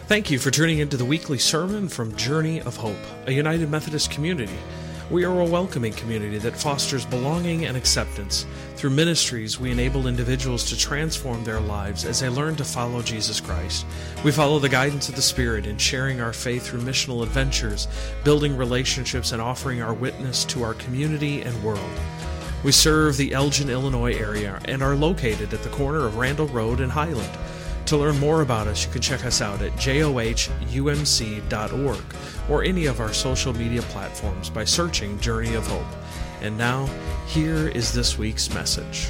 Thank you for tuning into the weekly sermon from Journey of Hope, a United Methodist community. We are a welcoming community that fosters belonging and acceptance. Through ministries, we enable individuals to transform their lives as they learn to follow Jesus Christ. We follow the guidance of the Spirit in sharing our faith through missional adventures, building relationships, and offering our witness to our community and world. We serve the Elgin, Illinois area and are located at the corner of Randall Road and Highland. To learn more about us, you can check us out at johumc.org or any of our social media platforms by searching Journey of Hope. And now, here is this week's message.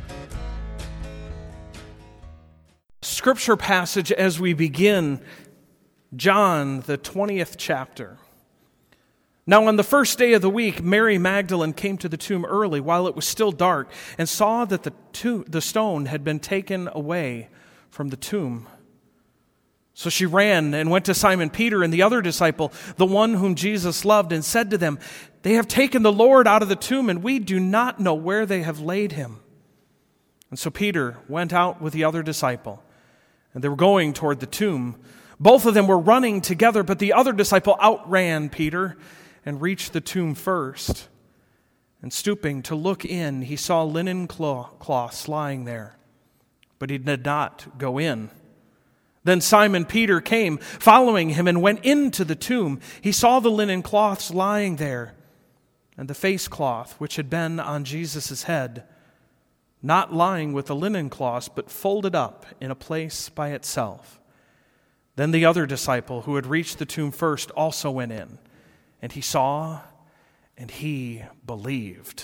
Scripture passage as we begin, John, the 20th chapter. Now on the first day of the week, Mary Magdalene came to the tomb early while it was still dark and saw that the stone had been taken away from the tomb. So she ran and went to Simon Peter and the other disciple, the one whom Jesus loved, and said to them, "They have taken the Lord out of the tomb, and we do not know where they have laid him." And so Peter went out with the other disciple, and they were going toward the tomb. Both of them were running together, but the other disciple outran Peter and reached the tomb first. And stooping to look in, he saw linen cloths lying there, but he did not go in. Then Simon Peter came, following him, and went into the tomb. He saw the linen cloths lying there, and the face cloth which had been on Jesus' head, not lying with the linen cloths, but folded up in a place by itself. Then the other disciple, who had reached the tomb first, also went in, and he saw, and he believed.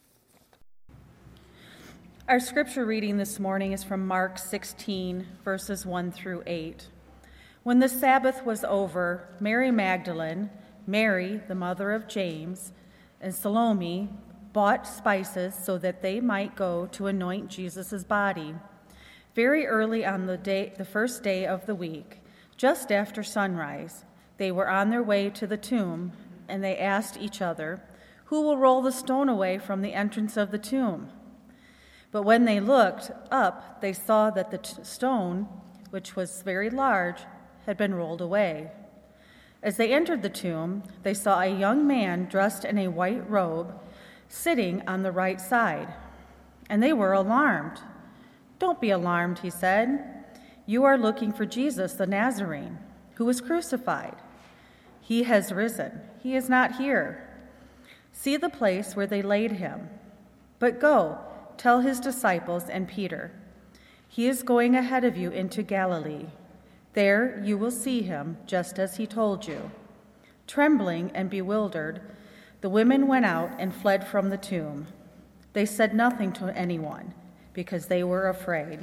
Our scripture reading this morning is from Mark 16, verses 1 through 8. When the Sabbath was over, Mary Magdalene, Mary, the mother of James, and Salome bought spices so that they might go to anoint Jesus' body. Very early on the first day of the week, just after sunrise, they were on their way to the tomb, and they asked each other, "Who will roll the stone away from the entrance of the tomb?" But when they looked up, they saw that the stone, which was very large, had been rolled away. As they entered the tomb, they saw a young man dressed in a white robe sitting on the right side, and they were alarmed. "Don't be alarmed," he said. "You are looking for Jesus the Nazarene, who was crucified. He has risen. He is not here. See the place where they laid him. But go, tell his disciples and Peter, he is going ahead of you into Galilee. There you will see him, just as he told you." Trembling and bewildered, the women went out and fled from the tomb. They said nothing to anyone because they were afraid.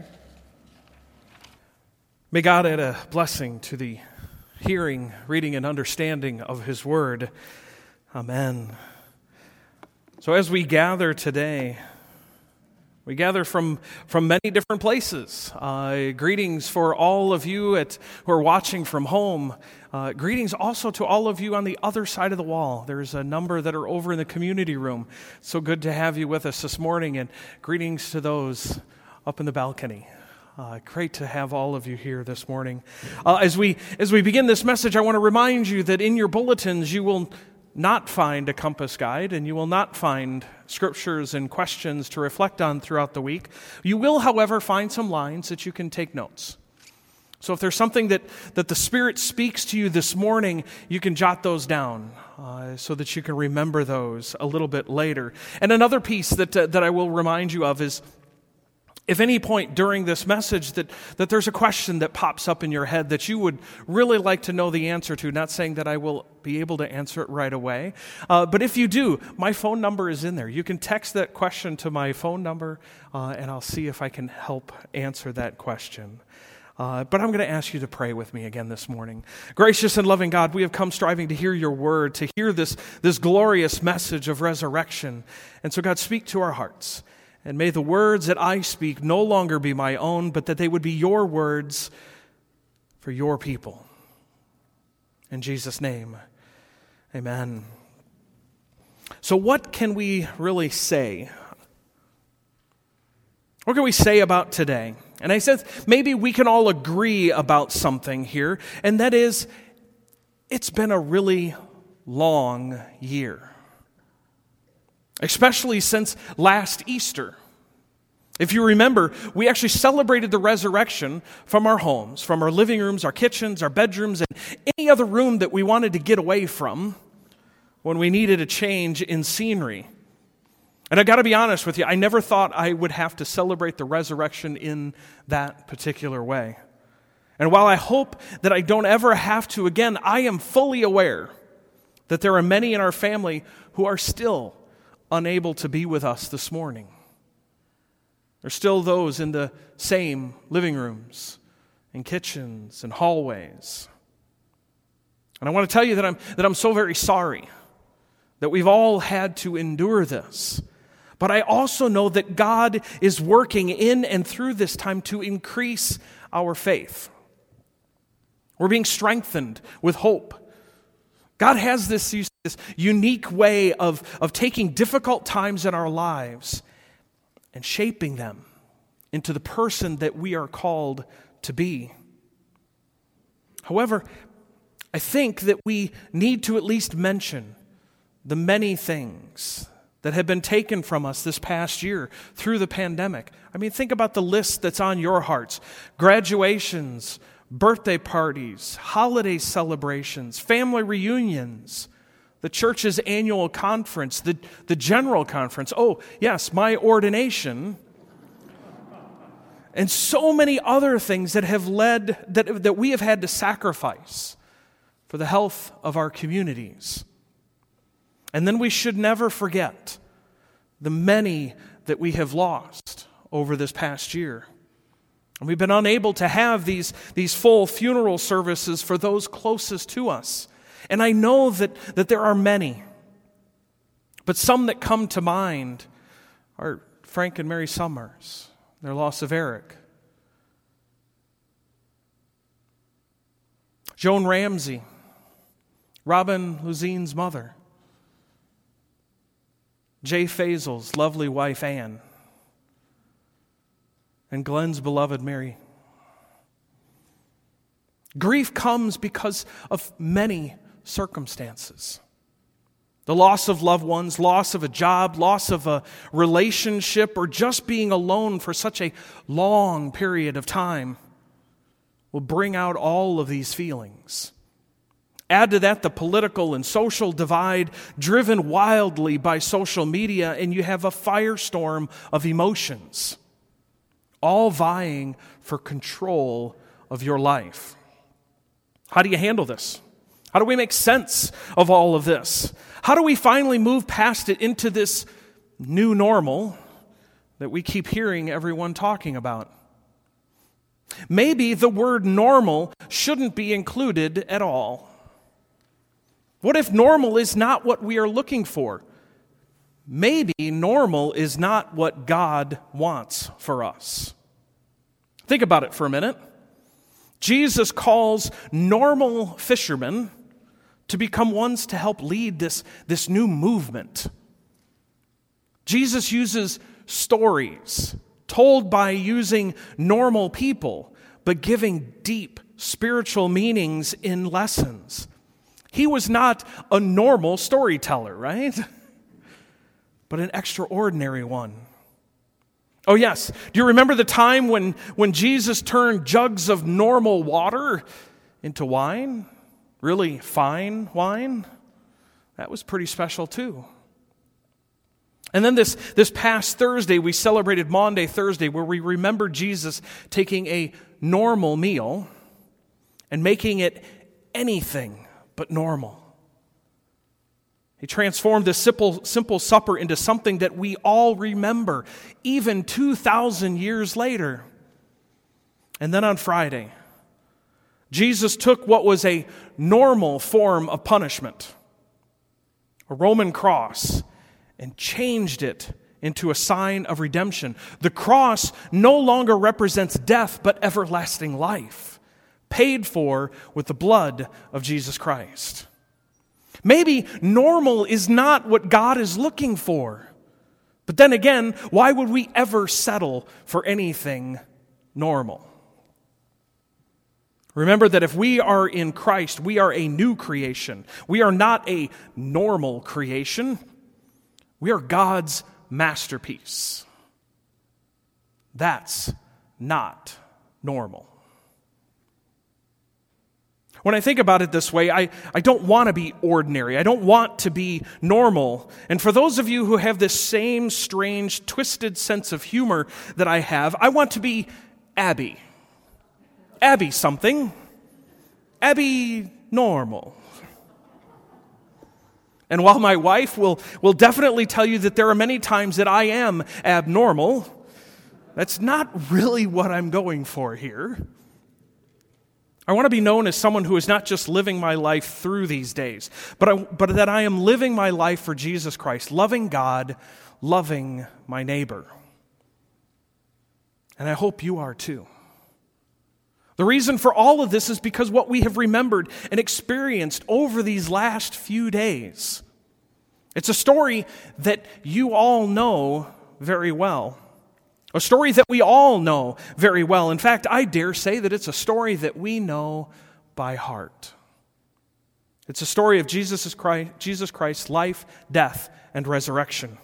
May God add a blessing to the hearing, reading, and understanding of his word. Amen. So as we gather today, we gather from many different places. Greetings for all of you who are watching from home. Greetings also to all of you on the other side of the wall. There's a number that are over in the community room. So good to have you with us this morning, and greetings to those up in the balcony. Great to have all of you here this morning. As we begin this message, I want to remind you that in your bulletins you will not find a compass guide, and you will not find scriptures and questions to reflect on throughout the week. You will, however, find some lines that you can take notes. So if there's something that the Spirit speaks to you this morning, you can jot those down so that you can remember those a little bit later. And another piece that I will remind you of is, if any point during this message that there's a question that pops up in your head that you would really like to know the answer to, not saying that I will be able to answer it right away, but if you do, my phone number is in there. You can text that question to my phone number, and I'll see if I can help answer that question. But I'm going to ask you to pray with me again this morning. Gracious and loving God, we have come striving to hear your word, to hear this glorious message of resurrection. And so God, speak to our hearts. And may the words that I speak no longer be my own, but that they would be your words for your people. In Jesus' name, amen. So what can we really say? What can we say about today? And I said, maybe we can all agree about something here, and that is, it's been a really long year. Especially since last Easter. If you remember, we actually celebrated the resurrection from our homes, from our living rooms, our kitchens, our bedrooms, and any other room that we wanted to get away from when we needed a change in scenery. And I got to be honest with you, I never thought I would have to celebrate the resurrection in that particular way. And while I hope that I don't ever have to again, I am fully aware that there are many in our family who are still unable to be with us this morning. There's still those in the same living rooms and kitchens and hallways. And I want to tell you that I'm so very sorry that we've all had to endure this. But I also know that God is working in and through this time to increase our faith. We're being strengthened with hope. God has this unique way of taking difficult times in our lives and shaping them into the person that we are called to be. However, I think that we need to at least mention the many things that have been taken from us this past year through the pandemic. I mean, think about the list that's on your hearts. Graduations, birthday parties, holiday celebrations, family reunions, the church's annual conference, the general conference. Oh, yes, my ordination. And so many other things that have led, that we have had to sacrifice for the health of our communities. And then we should never forget the many that we have lost over this past year. And we've been unable to have these full funeral services for those closest to us. And I know that there are many, but some that come to mind are Frank and Mary Summers, their loss of Eric. Joan Ramsey, Robin Luzine's mother. Jay Faisal's lovely wife, Anne. And Glenn's beloved Mary. Grief comes because of many circumstances. The loss of loved ones, loss of a job, loss of a relationship, or just being alone for such a long period of time will bring out all of these feelings. Add to that the political and social divide driven wildly by social media, and you have a firestorm of emotions, all vying for control of your life. How do you handle this? How do we make sense of all of this? How do we finally move past it into this new normal that we keep hearing everyone talking about? Maybe the word normal shouldn't be included at all. What if normal is not what we are looking for? Maybe normal is not what God wants for us. Think about it for a minute. Jesus calls normal fishermen to become ones to help lead this new movement. Jesus uses stories told by using normal people, but giving deep spiritual meanings in lessons. He was not a normal storyteller, right? But an extraordinary one. Oh yes, do you remember the time when Jesus turned jugs of normal water into wine? Really fine wine? That was pretty special too. And then this past Thursday, we celebrated Maundy Thursday, where we remember Jesus taking a normal meal and making it anything but normal. He transformed this simple supper into something that we all remember, even 2,000 years later. And then on Friday, Jesus took what was a normal form of punishment, a Roman cross, and changed it into a sign of redemption. The cross no longer represents death, but everlasting life, paid for with the blood of Jesus Christ. Maybe normal is not what God is looking for. But then again, why would we ever settle for anything normal. Remember that if we are in Christ, we are a new creation. We are not a normal creation. We are God's masterpiece. That's not normal. When I think about it this way, I don't want to be ordinary. I don't want to be normal. And for those of you who have this same strange, twisted sense of humor that I have, I want to be Abby. Abby something. Abby normal. And while my wife will definitely tell you that there are many times that I am abnormal, that's not really what I'm going for here. I want to be known as someone who is not just living my life through these days, but that I am living my life for Jesus Christ, loving God, loving my neighbor. And I hope you are too. The reason for all of this is because what we have remembered and experienced over these last few days. It's a story that you all know very well. A story that we all know very well. In fact, I dare say that it's a story that we know by heart. It's a story of Jesus Christ's life, death, and resurrection,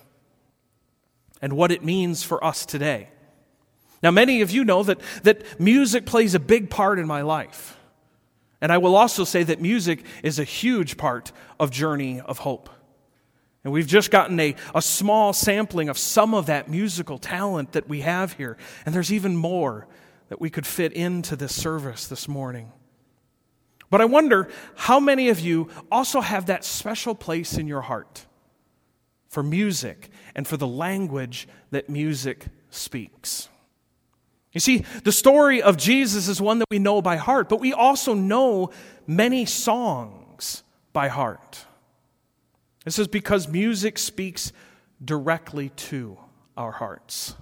and what it means for us today. Now, many of you know that music plays a big part in my life. And I will also say that music is a huge part of Journey of Hope. And we've just gotten a small sampling of some of that musical talent that we have here. And there's even more that we could fit into this service this morning. But I wonder how many of you also have that special place in your heart for music and for the language that music speaks. You see, the story of Jesus is one that we know by heart, but we also know many songs by heart. This is because music speaks directly to our hearts.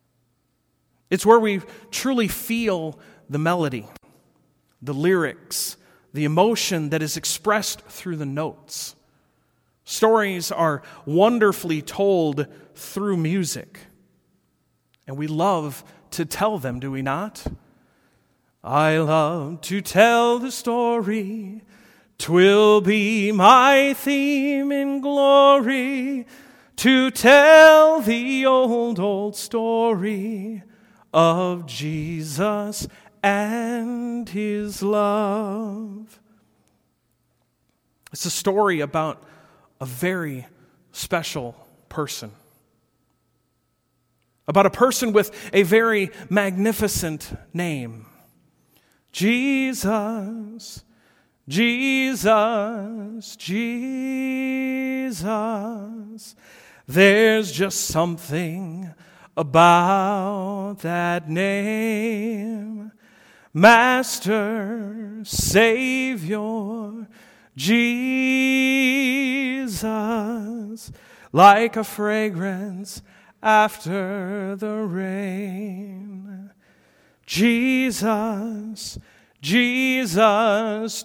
It's where we truly feel the melody, the lyrics, the emotion that is expressed through the notes. Stories are wonderfully told through music, and we love to tell them, do we not? I love to tell the story. 'Twill be my theme in glory to tell the old story of Jesus and His love. It's a story about a very special person. About a person with a very magnificent name. Jesus, Jesus, Jesus. There's just something about that name. Master, Savior, Jesus. Like a fragrance after the rain. Jesus, Jesus,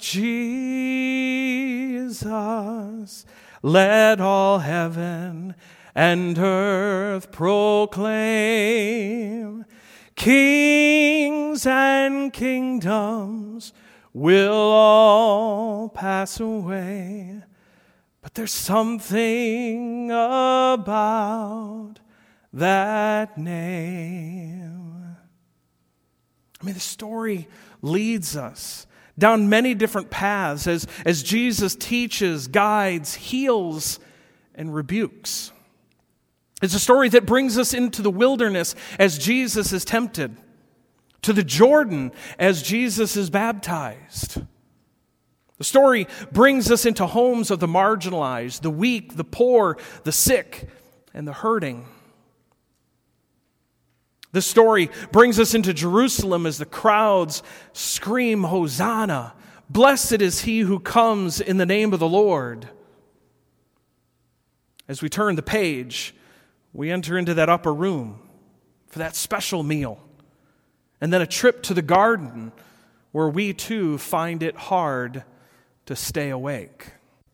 Jesus, let all heaven and earth proclaim. Kings and kingdoms will all pass away, but there's something about that name. I mean, the story leads us down many different paths as Jesus teaches, guides, heals, and rebukes. It's a story that brings us into the wilderness as Jesus is tempted, to the Jordan as Jesus is baptized. The story brings us into homes of the marginalized, the weak, the poor, the sick, and the hurting. This story brings us into Jerusalem as the crowds scream, Hosanna! Blessed is he who comes in the name of the Lord. As we turn the page, we enter into that upper room for that special meal, and then a trip to the garden where we too find it hard to stay awake.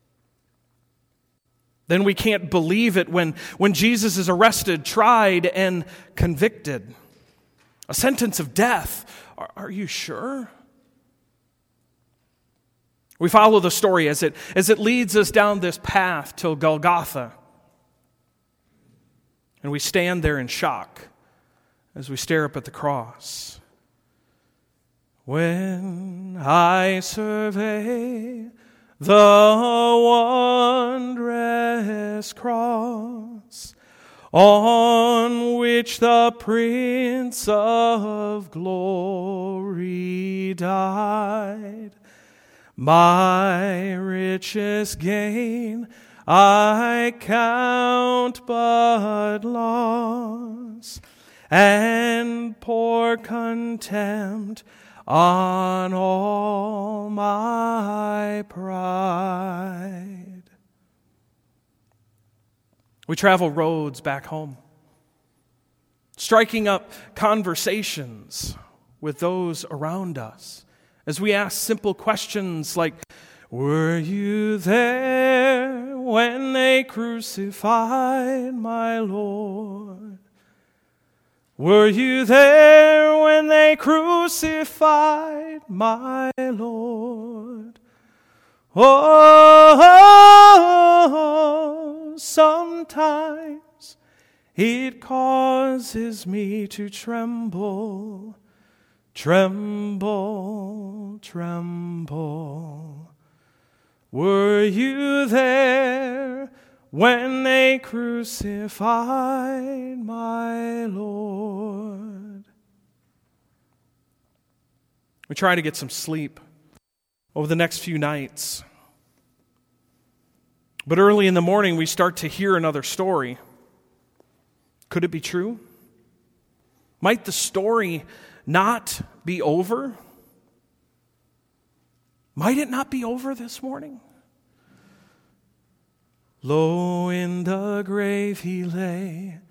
Then we can't believe it when Jesus is arrested, tried, and convicted. A sentence of death. Are you sure? We follow the story as it leads us down this path till Golgotha. And we stand there in shock as we stare up at the cross. When I survey the wondrous cross on which the Prince of Glory died, my richest gain I count but loss, and pour contempt on all my pride. We travel roads back home, striking up conversations with those around us as we ask simple questions like, were you there when they crucified my Lord? Were you there when they crucified my Lord? Oh, sometimes it causes me to tremble, tremble, tremble. Were you there when they crucified my Lord? We try to get some sleep over the next few nights. But early in the morning, we start to hear another story. Could it be true? Might the story not be over? Might it not be over this morning? Low in the grave he lay,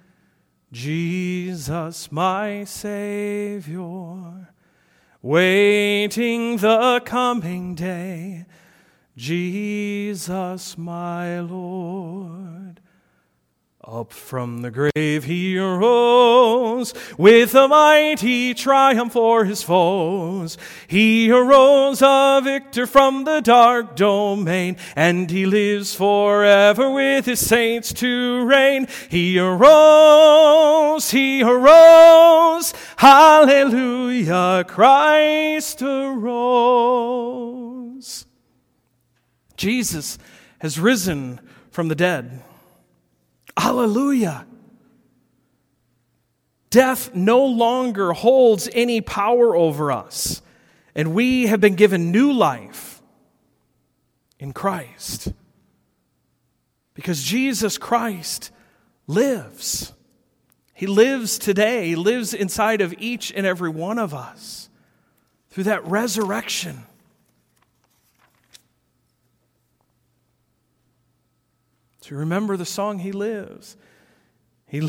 Jesus my Savior, waiting the coming day, Jesus my Lord. Up from the grave he arose, with a mighty triumph for his foes. He arose a victor from the dark domain, and he lives forever with his saints to reign. He arose, hallelujah, Christ arose. Jesus has risen from the dead. Hallelujah. Death no longer holds any power over us, and we have been given new life in Christ. Because Jesus Christ lives. He lives today. He lives inside of each and every one of us through that resurrection. To remember the song, He lives. He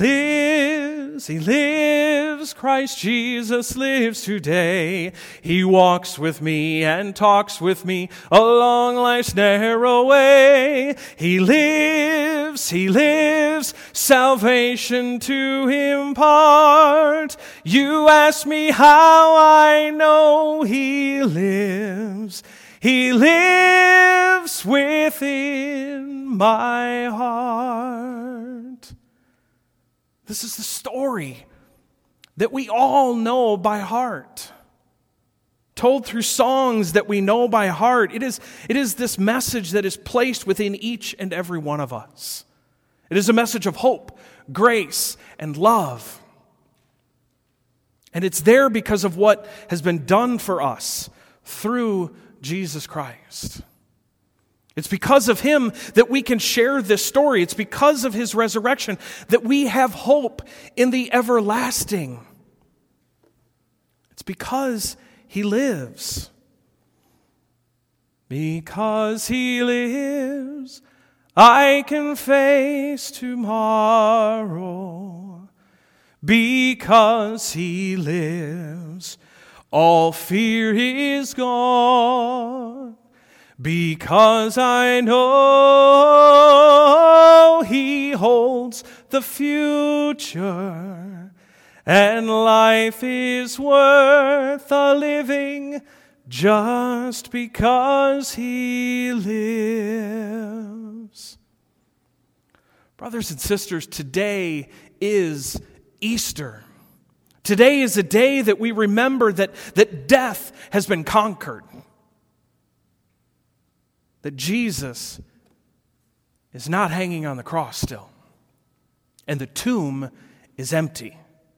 lives, Christ Jesus lives today. He walks with me and talks with me along life's narrow way. He lives, salvation to impart. You ask me how I know He lives. He lives within my heart. This is the story that we all know by heart, told through songs that we know by heart. It is this message that is placed within each and every one of us. It is a message of hope, grace, and love. And it's there because of what has been done for us through Jesus Christ. It's because of Him that we can share this story. It's because of His resurrection that we have hope in the everlasting. It's because He lives. Because He lives, I can face tomorrow. Because He lives, all fear is gone. Because I know He holds the future, and life is worth a living just because He lives. Brothers and sisters, today is Easter. Today is a day that we remember that death has been conquered. That Jesus is not hanging on the cross still. And the tomb is empty.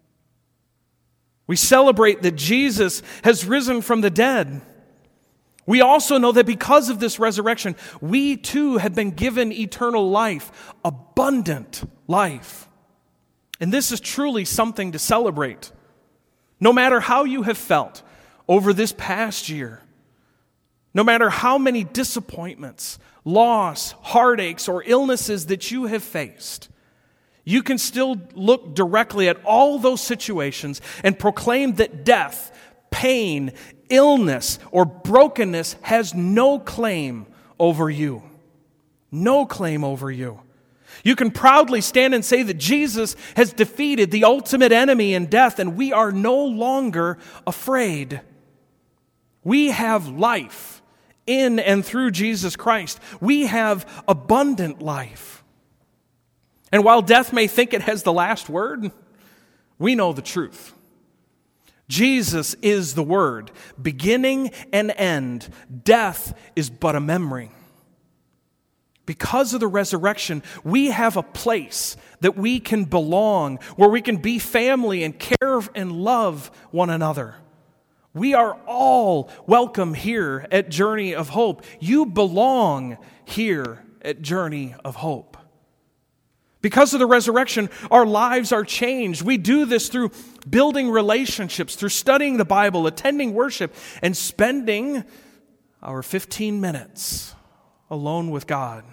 We celebrate that Jesus has risen from the dead. We also know that because of this resurrection, we too have been given eternal life, abundant life. And this is truly something to celebrate. No matter how you have felt over this past year, no matter how many disappointments, loss, heartaches, or illnesses that you have faced, you can still look directly at all those situations and proclaim that death, pain, illness, or brokenness has no claim over you. No claim over you. You can proudly stand and say that Jesus has defeated the ultimate enemy in death, and we are no longer afraid. We have life in and through Jesus Christ. We have abundant life. And while death may think it has the last word, we know the truth. Jesus is the Word, beginning and end. Death is but a memory. Because of the resurrection, we have a place that we can belong, where we can be family and care and love one another. We are all welcome here at Journey of Hope. You belong here at Journey of Hope. Because of the resurrection, our lives are changed. We do this through building relationships, through studying the Bible, attending worship, and spending our 15 minutes alone with God.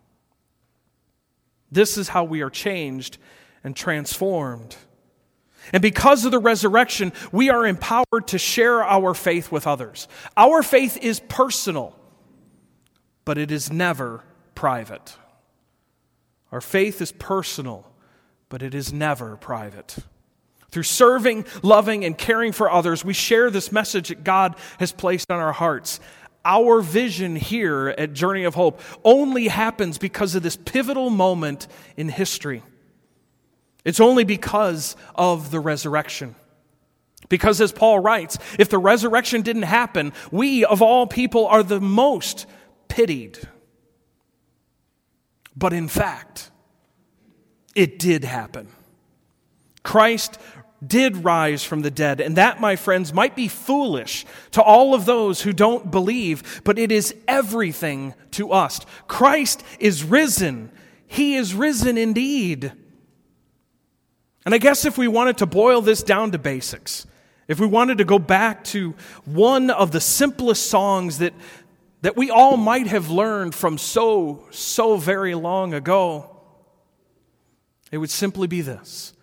This is how we are changed and transformed. And because of the resurrection, we are empowered to share our faith with others. Our faith is personal, but it is never private. Our faith is personal, but it is never private. Through serving, loving, and caring for others, we share this message that God has placed on our hearts. Our vision here at Journey of Hope only happens because of this pivotal moment in history. It's only because of the resurrection. Because as Paul writes, if the resurrection didn't happen, we of all people are the most pitied. But in fact, it did happen. Christ did rise from the dead, and that, my friends, might be foolish to all of those who don't believe, but it is everything to us. Christ is risen. He is risen indeed. And I guess if we wanted to boil this down to basics, if we wanted to go back to one of the simplest songs that we all might have learned from so very long ago, it would simply be this.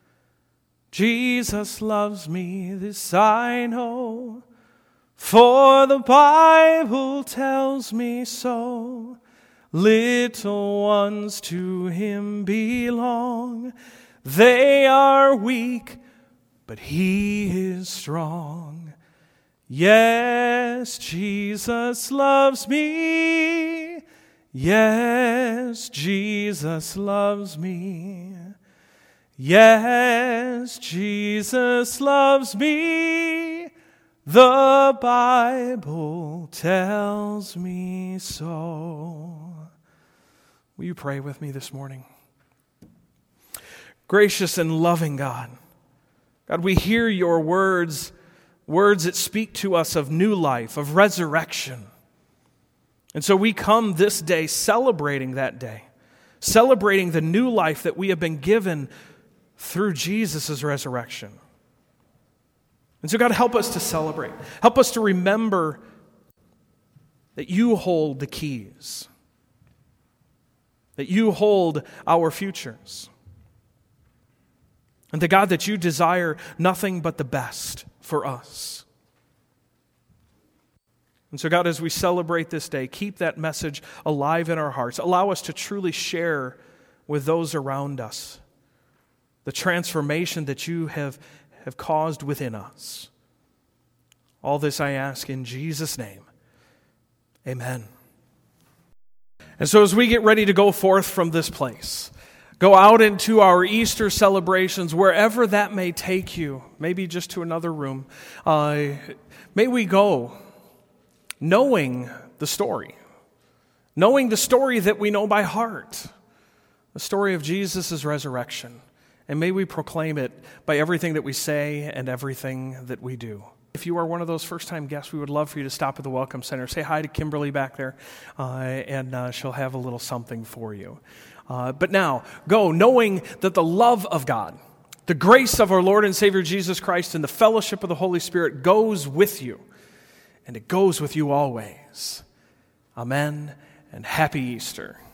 Jesus loves me, this I know, for the Bible tells me so. Little ones to Him belong. They are weak, but He is strong. Yes, Jesus loves me. Yes, Jesus loves me. Yes, Jesus loves me. The Bible tells me so. Will you pray with me this morning? Gracious and loving God, we hear your words that speak to us of new life, of resurrection. And so we come this day celebrating that day, celebrating the new life that we have been given through Jesus' resurrection. And so God, help us to celebrate. Help us to remember that you hold the keys, that you hold our futures. And the God, that you desire nothing but the best for us. And so God, as we celebrate this day, keep that message alive in our hearts. Allow us to truly share with those around us the transformation that you have caused within us. All this I ask in Jesus' name. Amen. And so as we get ready to go forth from this place, go out into our Easter celebrations, wherever that may take you, maybe just to another room, may we go knowing the story that we know by heart, the story of Jesus' resurrection. And may we proclaim it by everything that we say and everything that we do. If you are one of those first-time guests, we would love for you to stop at the Welcome Center. Say hi to Kimberly back there, and she'll have a little something for you. But now, go knowing that the love of God, the grace of our Lord and Savior Jesus Christ, and the fellowship of the Holy Spirit goes with you, and it goes with you always. Amen, and happy Easter.